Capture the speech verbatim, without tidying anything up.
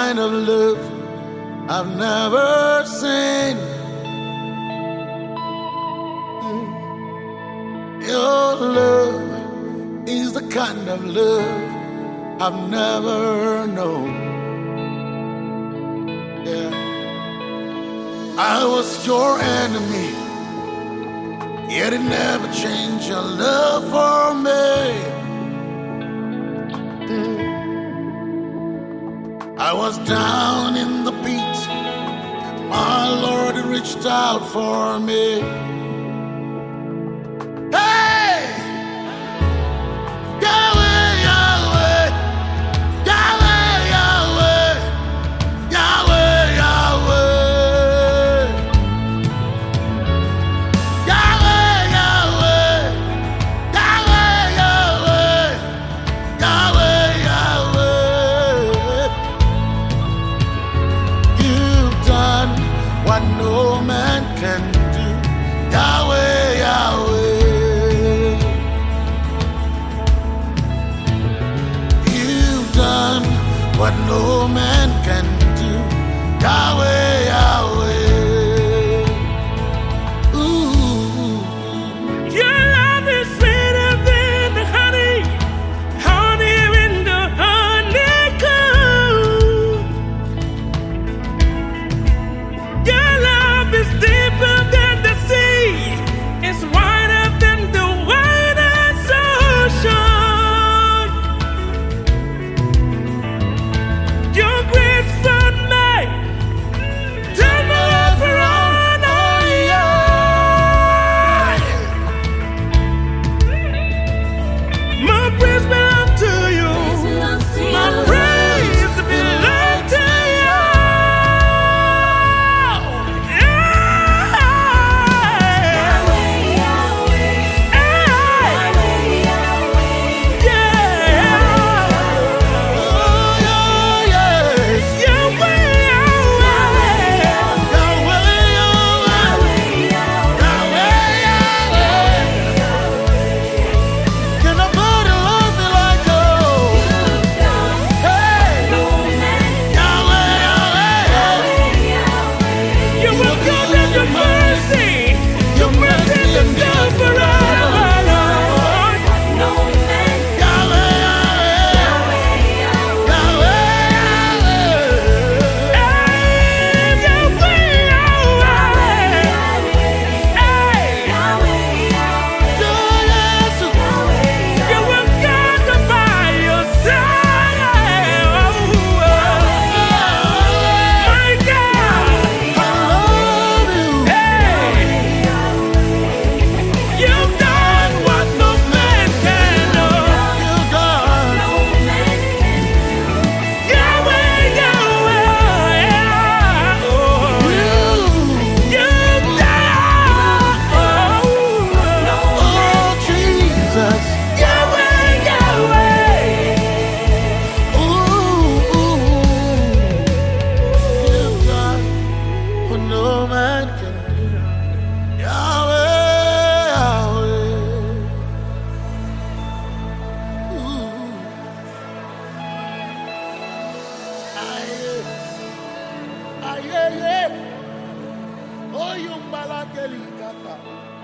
kind of love I've never seen. Your love is the kind of love I've never known. Yeah. I was your enemy, yet it never changed your love for me. Mm. I was down in the pit, my Lord reached out for me. Hey! Yahweh, Yahweh, Yahweh, Yahweh, Yahweh, Yahweh, Yahweh, Yahweh, Yahweh, Yahweh, Yahweh. You've done what no man can do. Yahweh, Yahweh. You've done what no man can do. Yahweh, Yahweh. Ooh. Your love is sweeter than the honey, honey in the honeycomb. Your love is deeper than the sea, it's wider than the widest ocean. Your grace found me, turn my life around, oh yeah. My praise belongs to you. My praise belongs to you. Yeah. Oh, you mbala delicata.